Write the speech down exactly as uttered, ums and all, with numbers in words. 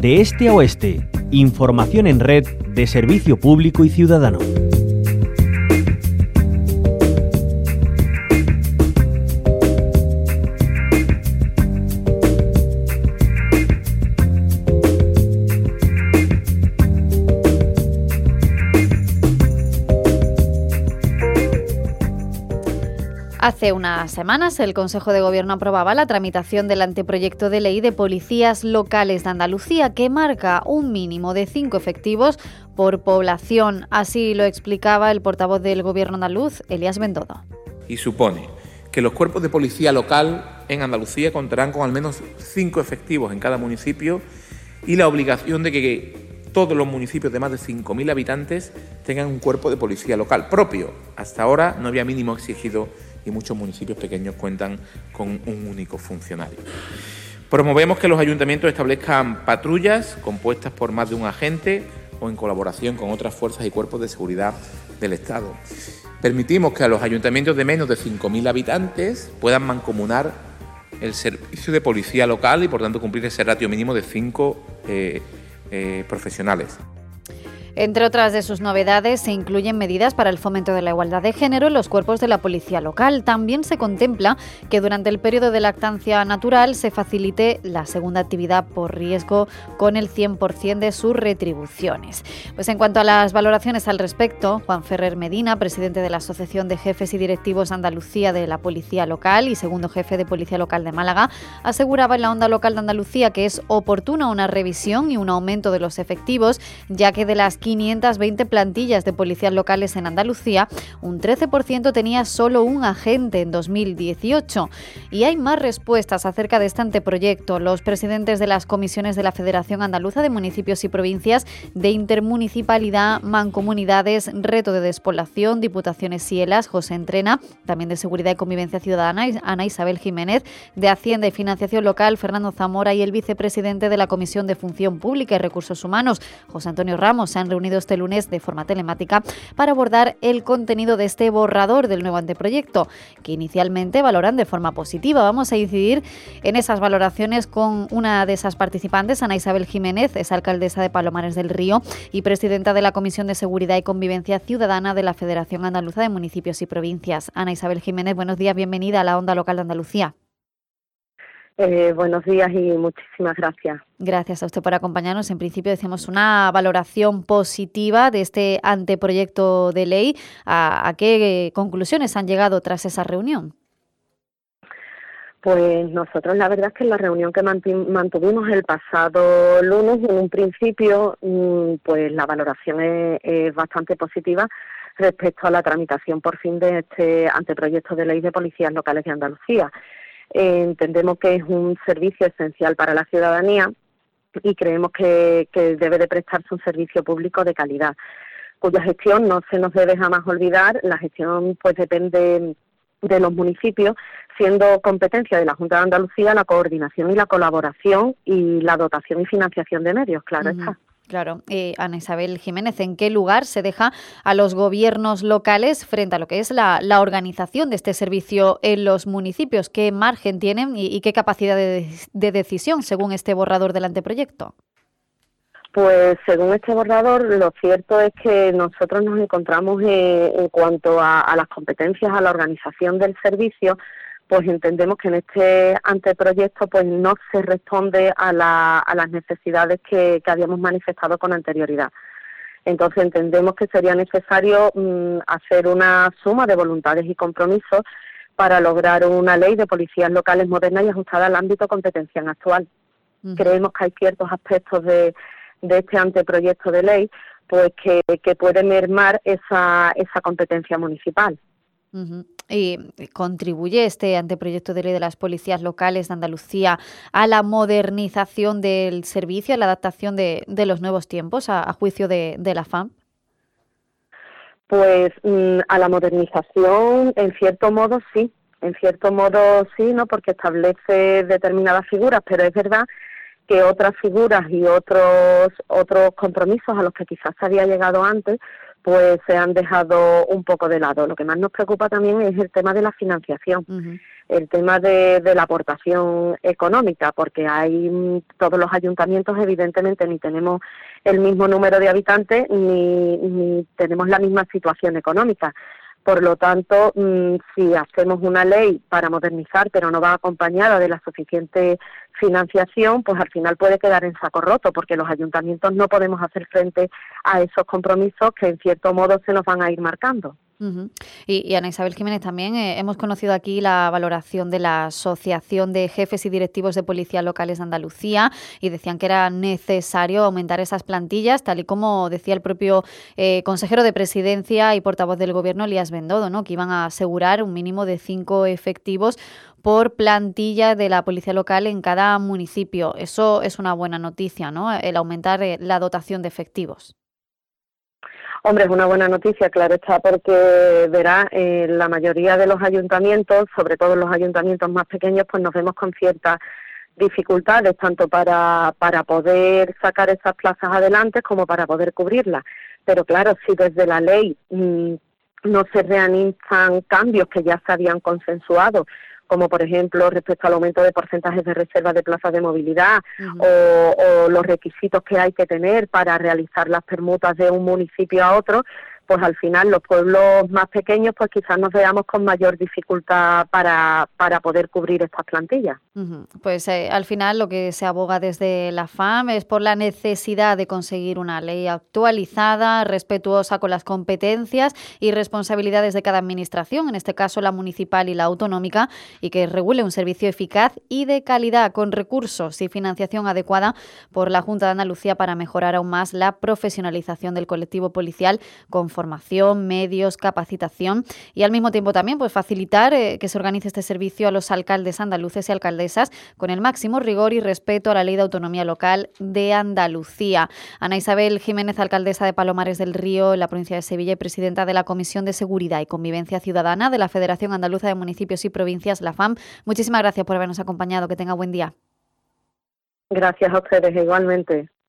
De este a oeste, información en red de servicio público y ciudadano. Hace unas semanas el Consejo de Gobierno aprobaba la tramitación del anteproyecto de ley de policías locales de Andalucía que marca un mínimo de cinco efectivos por población. Así lo explicaba el portavoz del Gobierno andaluz, Elías Bendodo. Y supone que los cuerpos de policía local en Andalucía contarán con al menos cinco efectivos en cada municipio y la obligación de que todos los municipios de más de cinco mil habitantes tengan un cuerpo de policía local propio. Hasta ahora no había mínimo exigido y muchos municipios pequeños cuentan con un único funcionario. Promovemos que los ayuntamientos establezcan patrullas compuestas por más de un agente o en colaboración con otras fuerzas y cuerpos de seguridad del Estado. Permitimos que a los ayuntamientos de menos de cinco mil habitantes puedan mancomunar el servicio de policía local y, por tanto, cumplir ese ratio mínimo de cinco eh, eh, profesionales. Entre otras de sus novedades, se incluyen medidas para el fomento de la igualdad de género en los cuerpos de la policía local. También se contempla que durante el periodo de lactancia natural se facilite la segunda actividad por riesgo con el cien por ciento de sus retribuciones. Pues en cuanto a las valoraciones al respecto, Juan Ferrer Medina, presidente de la Asociación de Jefes y Directivos Andalucía de la Policía Local y segundo jefe de Policía Local de Málaga, aseguraba en la Onda Local de Andalucía que es oportuna una revisión y un aumento de los efectivos, ya que de las quinientas veinte plantillas de policías locales en Andalucía, un trece por ciento tenía solo un agente en dos mil dieciocho. Y hay más respuestas acerca de este anteproyecto. Los presidentes de las comisiones de la Federación Andaluza de Municipios y Provincias, de Intermunicipalidad, Mancomunidades, Reto de Despoblación, Diputaciones y ELAS, José Entrena, también de Seguridad y Convivencia Ciudadana, Ana Isabel Jiménez, de Hacienda y Financiación Local, Fernando Zamora, y el vicepresidente de la Comisión de Función Pública y Recursos Humanos, José Antonio Ramos, se han reunido este lunes de forma telemática para abordar el contenido de este borrador del nuevo anteproyecto, que inicialmente valoran de forma positiva. Vamos a incidir en esas valoraciones con una de esas participantes, Ana Isabel Jiménez, es alcaldesa de Palomares del Río y presidenta de la Comisión de Seguridad y Convivencia Ciudadana de la Federación Andaluza de Municipios y Provincias. Ana Isabel Jiménez, buenos días, bienvenida a la Onda Local de Andalucía. Eh, buenos días y muchísimas gracias. Gracias a usted por acompañarnos. En principio decíamos una valoración positiva de este anteproyecto de ley. ¿A, a qué conclusiones han llegado tras esa reunión? Pues nosotros la verdad es que en la reunión que mantuvimos el pasado lunes, en un principio, pues la valoración es, es bastante positiva respecto a la tramitación por fin de este anteproyecto de ley de policías locales de Andalucía. Eh, entendemos que es un servicio esencial para la ciudadanía y creemos que, que debe de prestarse un servicio público de calidad, cuya gestión no se nos debe jamás olvidar. La gestión pues depende de los municipios, siendo competencia de la Junta de Andalucía la coordinación y la colaboración y la dotación y financiación de medios, claro uh-huh. está. Claro. Eh, Ana Isabel Jiménez, ¿en qué lugar se deja a los gobiernos locales frente a lo que es la, la organización de este servicio en los municipios? ¿Qué margen tienen y, y qué capacidad de, de decisión según este borrador del anteproyecto? Pues según este borrador, lo cierto es que nosotros nos encontramos eh, en cuanto a, a las competencias, a la organización del servicio, pues entendemos que en este anteproyecto pues no se responde a, la, a las necesidades que, que habíamos manifestado con anterioridad. Entonces entendemos que sería necesario mmm, hacer una suma de voluntades y compromisos para lograr una ley de policías locales moderna y ajustada al ámbito competencial actual. Uh-huh. Creemos que hay ciertos aspectos de, de este anteproyecto de ley pues que, que pueden mermar esa, esa competencia municipal. Uh-huh. Y ¿contribuye este anteproyecto de ley de las policías locales de Andalucía a la modernización del servicio, a la adaptación de, de los nuevos tiempos, a, a juicio de, de la F A M? Pues mmm, a la modernización, en cierto modo sí, en cierto modo sí, ¿no? Porque establece determinadas figuras, pero es verdad que otras figuras y otros otros compromisos a los que quizás se había llegado antes, pues se han dejado un poco de lado. Lo que más nos preocupa también es el tema de la financiación, uh-huh. el tema de, de la aportación económica, porque hay todos los ayuntamientos, evidentemente, ni tenemos el mismo número de habitantes ni, ni tenemos la misma situación económica. Por lo tanto, mmm, si hacemos una ley para modernizar, pero no va acompañada de la suficiente financiación, pues al final puede quedar en saco roto, porque los ayuntamientos no podemos hacer frente a esos compromisos que en cierto modo se nos van a ir marcando. Uh-huh. Y, y Ana Isabel Jiménez, también eh, hemos conocido aquí la valoración de la Asociación de Jefes y Directivos de Policía Locales de Andalucía y decían que era necesario aumentar esas plantillas, tal y como decía el propio eh, consejero de Presidencia y portavoz del Gobierno, Elías Bendodo, ¿no? Que iban a asegurar un mínimo de cinco efectivos por plantilla de la policía local en cada municipio. Eso es una buena noticia, ¿no? El aumentar eh, la dotación de efectivos. Hombre, es una buena noticia, claro está, porque verá, eh, la mayoría de los ayuntamientos, sobre todo los ayuntamientos más pequeños, pues nos vemos con ciertas dificultades, tanto para, para poder sacar esas plazas adelante como para poder cubrirlas. Pero claro, si desde la ley mmm, no se realizan cambios que ya se habían consensuado, como por ejemplo respecto al aumento de porcentajes de reserva de plazas de movilidad, uh-huh. o, o los requisitos que hay que tener para realizar las permutas de un municipio a otro, pues al final los pueblos más pequeños pues quizás nos veamos con mayor dificultad para, para poder cubrir estas plantillas. Uh-huh. Pues eh, al final lo que se aboga desde la F A M es por la necesidad de conseguir una ley actualizada, respetuosa con las competencias y responsabilidades de cada administración, en este caso la municipal y la autonómica, y que regule un servicio eficaz y de calidad con recursos y financiación adecuada por la Junta de Andalucía para mejorar aún más la profesionalización del colectivo policial con formación, medios, capacitación y al mismo tiempo también pues facilitar eh, que se organice este servicio a los alcaldes andaluces y alcaldesas con el máximo rigor y respeto a la Ley de Autonomía Local de Andalucía. Ana Isabel Jiménez, alcaldesa de Palomares del Río, en la provincia de Sevilla y presidenta de la Comisión de Seguridad y Convivencia Ciudadana de la Federación Andaluza de Municipios y Provincias, la F A M. Muchísimas gracias por habernos acompañado. Que tenga buen día. Gracias a ustedes, igualmente.